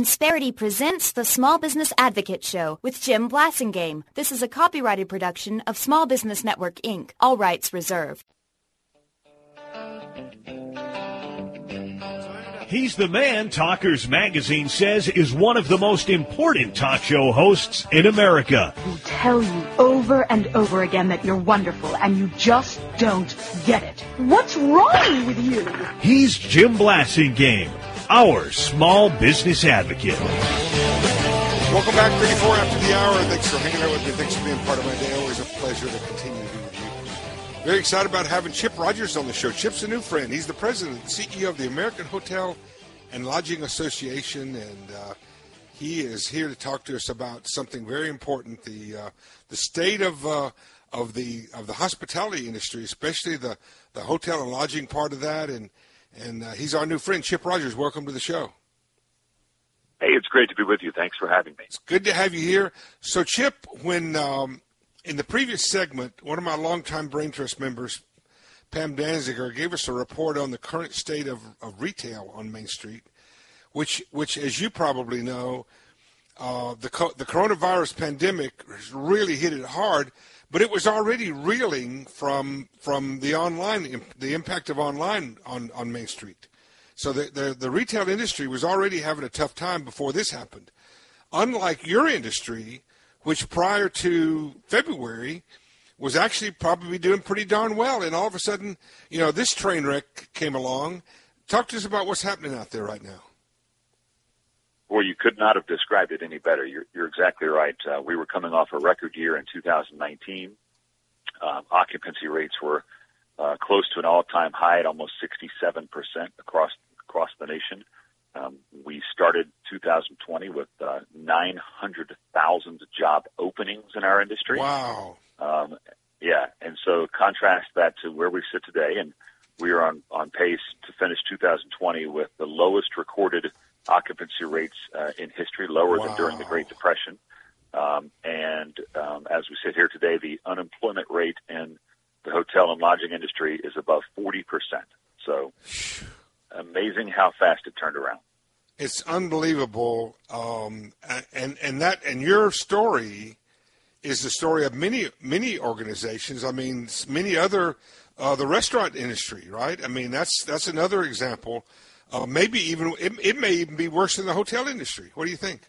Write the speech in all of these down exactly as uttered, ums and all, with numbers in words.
Insperity presents the Small Business Advocate Show with Jim Blasingame. This is a copyrighted production of Small Business Network, Incorporated. All rights reserved. He's the man Talkers Magazine says is one of the most important talk show hosts in America. Who tell you over and over again that you're wonderful and you just don't get it. What's wrong with you? He's Jim Blasingame, our small business advocate. Welcome back, thirty-four after the hour. Thanks for hanging out with me. Thanks for being part of my day. Always a pleasure to continue to be with you. Very excited about having Chip Rogers on the show. Chip's a new friend. He's the president and C E O of the American Hotel and Lodging Association, and uh, he is here to talk to us about something very important: the uh, the state of uh, of the of the hospitality industry, especially the, the hotel and lodging part of that. And and uh, he's our new friend, Chip Rogers. Welcome to the show. Hey, it's great to be with you. Thanks for having me. It's good to have you here. So, Chip, when um, in the previous segment, one of my longtime Brain Trust members, Pam Danziger, gave us a report on the current state of, of retail on Main Street, which, which as you probably know, uh, the co- the coronavirus pandemic really hit it hard, but it was already reeling from from the online the impact of online on, on Main Street. So the, the the retail industry was already having a tough time before this happened. Unlike your industry, which prior to February was actually probably doing pretty darn well, and all of a sudden, you know, this train wreck came along. Talk to us about what's happening out there right now. Well, you could not have described it any better. You're, you're exactly right. Uh, we were coming off a record year in two thousand nineteen. Um, occupancy rates were uh, close to an all-time high at almost sixty-seven percent across across the nation. Um, we started two thousand twenty with uh, nine hundred thousand job openings in our industry. Wow. Um, yeah, and so contrast that to where we sit today, and we are on, on pace to finish two thousand twenty with the lowest recorded occupancy rates uh, in history, lower wow. than during the Great Depression. Um, and um, as we sit here today, the unemployment rate in the hotel and lodging industry is above forty percent. So amazing how fast it turned around. It's unbelievable. Um, and, and that and your story is the story of many, many organizations. I mean, many other, uh, the restaurant industry, right? I mean, that's that's another example. Uh, maybe even, it, it may even be worse than the hotel industry. What do you think?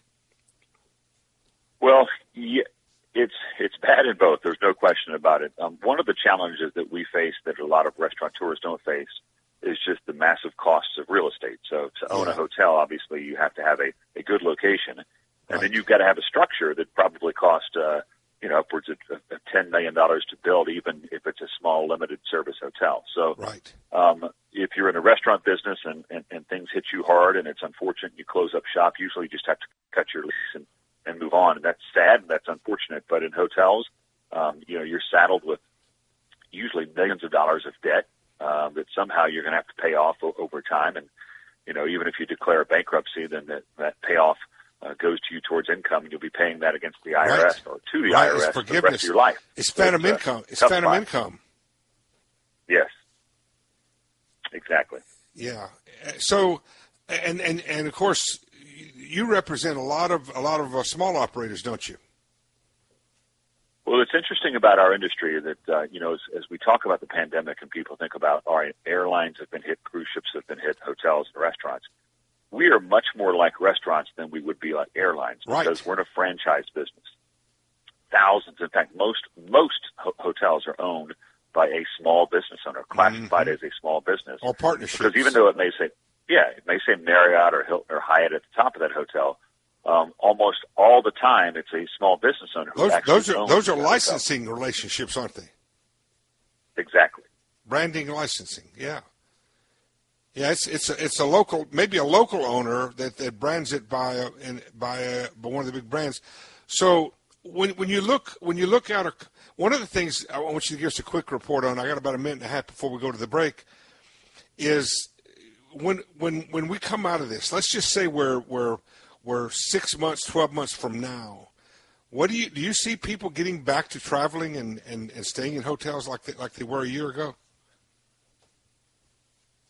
Well, yeah, it's it's bad in both. There's no question about it. Um, one of the challenges that we face that a lot of restaurateurs don't face is just the massive costs of real estate. So to own yeah. a hotel, obviously, you have to have a, a good location. And right. then you've got to have a structure that probably costs, uh, you know, upwards of, of ten million dollars to build, even if it's a small limited service hotel. So right. um, if you're in a restaurant business and, and, and things hit you hard and it's unfortunate, you close up shop, usually you just have to cut your lease and, and move on. And that's sad and that's unfortunate. But in hotels, um, you know, you're saddled with usually millions of dollars of debt um, that somehow you're going to have to pay off o- over time. And, you know, even if you declare a bankruptcy, then that, that payoff Uh, goes to you towards income, and you'll be paying that against the I R S right. or to the right. I R S it's for the rest of your life. It's phantom it's, uh, income. It's tough phantom spot. income. Yes, exactly. Yeah. So, and and and of course, you represent a lot of a lot of uh, small operators, don't you? Well, it's interesting about our industry that uh, you know, as, as we talk about the pandemic, and people think about, all right, airlines have been hit, cruise ships have been hit, hotels and restaurants. We are much more like restaurants than we would be like airlines because right. we're in a franchise business. Thousands, in fact, most most ho- hotels are owned by a small business owner, classified mm-hmm. as a small business. Or partnerships. Because even though it may say, yeah, it may say Marriott or Hilton or Hyatt at the top of that hotel, um, almost all the time it's a small business owner who those, actually those are owns those are the licensing hotel. relationships, aren't they? Exactly. Branding, licensing, yeah. Yeah, it's it's a, it's a local, maybe a local owner that, that brands it by a, in, by, a, by one of the big brands. So when when you look when you look at a, one of the things I want you to give us a quick report on. I got about a minute and a half before we go to the break. Is when when when we come out of this, let's just say we're we're we're six months, twelve months from now. What do you do? You see people getting back to traveling and, and, and staying in hotels like they, like they were a year ago?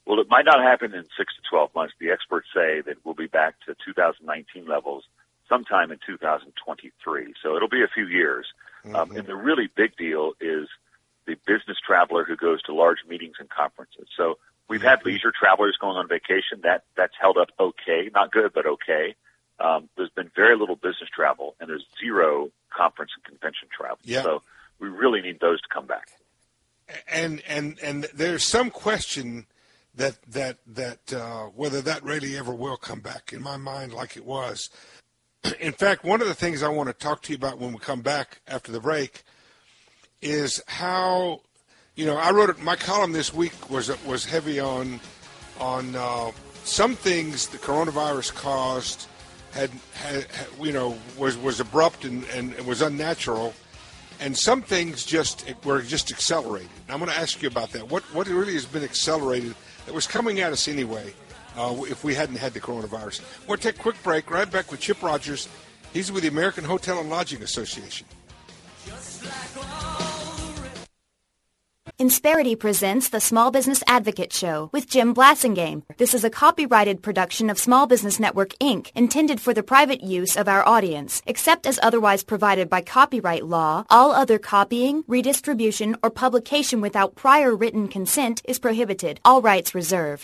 Well, it might not happen in six to twelve months. The experts say that we'll be back to two thousand nineteen levels sometime in two thousand twenty-three. So it'll be a few years. Mm-hmm. Um, and the really big deal is the business traveler who goes to large meetings and conferences. So we've had leisure travelers going on vacation. That that's held up okay, not good, but okay. Um, there's been very little business travel, and there's zero conference and convention travel. Yeah. So we really need those to come back. And and and there's some question that that that uh, whether that really ever will come back in my mind like it was. In fact, one of the things I want to talk to you about when we come back after the break is how, you know, I wrote it. My column this week was was heavy on on uh, some things the coronavirus caused had, had, had you know was was abrupt and, and it was unnatural. And some things just were just accelerated. I'm going to ask you about that. What what really has been accelerated that was coming at us anyway uh, if we hadn't had the coronavirus? We'll take a quick break. Right back with Chip Rogers. He's with the American Hotel and Lodging Association. Insperity presents the Small Business Advocate Show with Jim Blasingame. This is a copyrighted production of Small Business Network, Incorporated, intended for the private use of our audience. Except as otherwise provided by copyright law, all other copying, redistribution, or publication without prior written consent is prohibited. All rights reserved.